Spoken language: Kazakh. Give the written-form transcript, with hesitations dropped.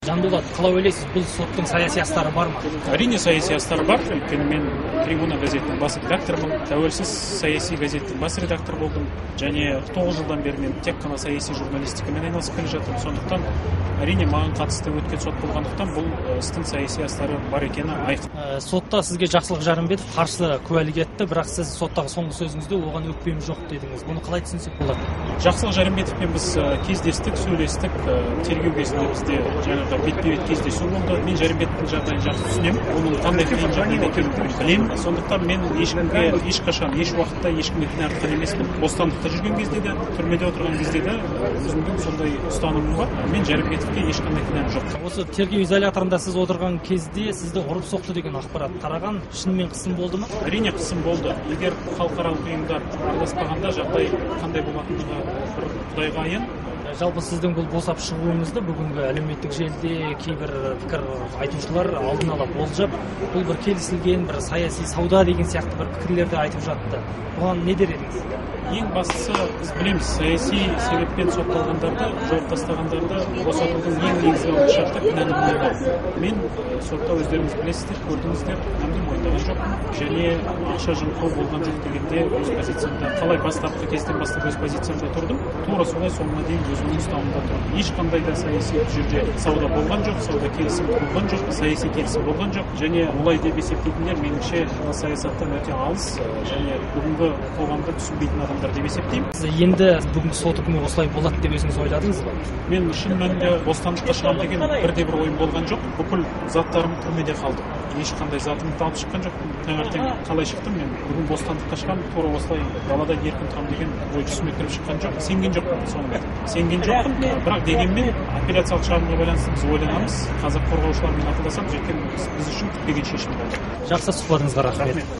Жандулат, қалай ойлайсыз, бұл соттың саяси астары бар ма? Әрине саяси астары бар. Өйткені мен Трибуна газетінің бас редакторымын. Тәуелсіз саяси газеттің бас редакторы болдым. Және 9 жылдан бері мен тек қана саяси журналистикамен айналысып келе жатырмын. Сондықтан әрине маған қатысты өткен сот болғандықтан бұл істің саяси астары бар екені айқын. Сотта сізге Жақсылық Жарымбетов қарсы куәлік етті, бірақ сіз соттағы соңғы сөзіңізде оған өкпем жоқ дедіңіз. Бұны қалай түсінсек болады? Жақсылық Жарымбетовпен біз кездестік, сөйлестік. Тергеу кезінде бізде жаңағы бетпе-бет кездесу болды. Мен Жарымбетовтың жағдайын жақсы түсінемін. Оның қандай қиын жағдайда екенін білемін. Сондықтан мен ешкімге ешқашан еш уақытта ешкімге кінә артқан емеспін. Бостандықта жүрген кезде де, түрмеде отырған кезде де өзімнің сондай ұстанымым бар. Мен Жарымбетовке ешқандай кінәм жоқ. Осы тергеу изоляторында сіз отырған кезде сізді ұрып соқты деген ақпарат тараған, шынымен қысым болды ма? Әрине қысым болды. Егер халықаралық ұйымдар араласпағанда жағдай қандай болатындығы бір Құдайға аян. Жалпы сіздің бұл босап шығуыңызды бүгінгі әлеуметтік желіде кейбір пікір айтушылар алдын ала болжап, бұл бір келісілген, бір саяси сауда деген сияқты бір пікірлерді айтып жатты. Бұған не дер едіңіз? Ең бастысы біз білеміз, саяси себеппен сотталғандарды, жауып тастағандарды босатудың ең негізгі алғы шарты кінәні мойындау. Мен сотта өздеріңіз білесіздер, көрдіңіздер, кінәмді мойындаған жоқпын. Және ақша жымқыру болған жоқ дегенде өз позициямда, қалай бастапқы кезден бастап өз позициямда тұрдым, тура солай соңына дейін өзімнің ұстанымда тұрдым. Ешқандай да саяси жерде сауда болған жоқ, сауда келісім болған жоқ, саяси келісім болған жоқ. Және олай деп есептейтіндер меніңше саясаттан өте алыс және бүгінгі қоғамды түсінбейтін адамдар деп есептеймін. Сіз енді бүгінгі сот үкімі осылай болады деп өзіңіз ойладыңыз ба? Мен шын мәнінде бостандыққа шығамын деген бірде-бір ойым болған жоқ. Бүкіл заттарым түрмеде қалды. Ешқандай затымды алып шыққан жоқпын. Таңертең қалай шықтым мен? Бүгін бостандыққа шығамын, тура осылай далада еркін тұрамын деген ой түсіме кіріп шыққан жоқ. Сенген жоқпын соңында. Сенген жоқпын. Бірақ дегенмен апелляциялық шағымға байланысты біз ойланамыз. Қазір қорғаушылармен ақылдасамыз, өйткені біз үшін күтпеген шешім болды. Жақсы сұхбатыңызға рахмет.